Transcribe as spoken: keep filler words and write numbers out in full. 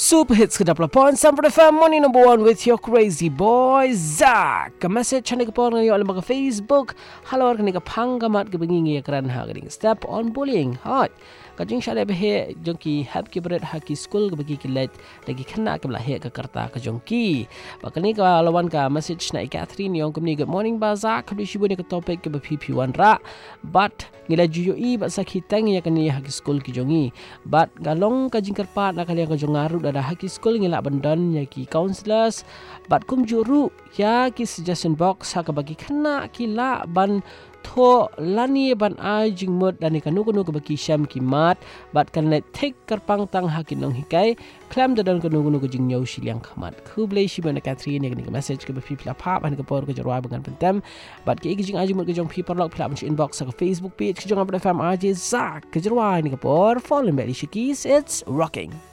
Super Hits ke dapla point Sampai F M Morning number one with your crazy boy Zach. Ke message chani ke porang yo alam ke Facebook. Halo kan ke panggamat ke bengingi keran ha ke step on bullying. Hot. Kajing syale behe jongki hab ki berat haki school ke bagi kilat lagi kena ke belah ke kerta ke jongki. Bakal ni ke lawan ke message na Catherine yang kemni good morning bazak ke shibu ni ke topik ke P P one ra. But ngila juyo i ba sakitang ya kan ni haki school ki jongi. But galong kajing kerpat nak kali ke jongaru ada haki school ngila bandan ya ki counselors. But kum juru ya ki suggestion box ha ke bagi kena kila ban tho lani ban ai jing mut dan ikanu kanu ke baki syam ki mat bat kan let take kerpang tang hakin nong hikai klam dan kanu kanu ke jing nyau siliang kamat ku blai shi ban Catherine ni ke message ke bpi pla pap han ke por ke jarwa bangan pentem bat ke jing ai mut ke jong people log pla inbox ke Facebook page ke jong F M R J Zak ke jarwa ni ke por follow me di shikis it's rocking.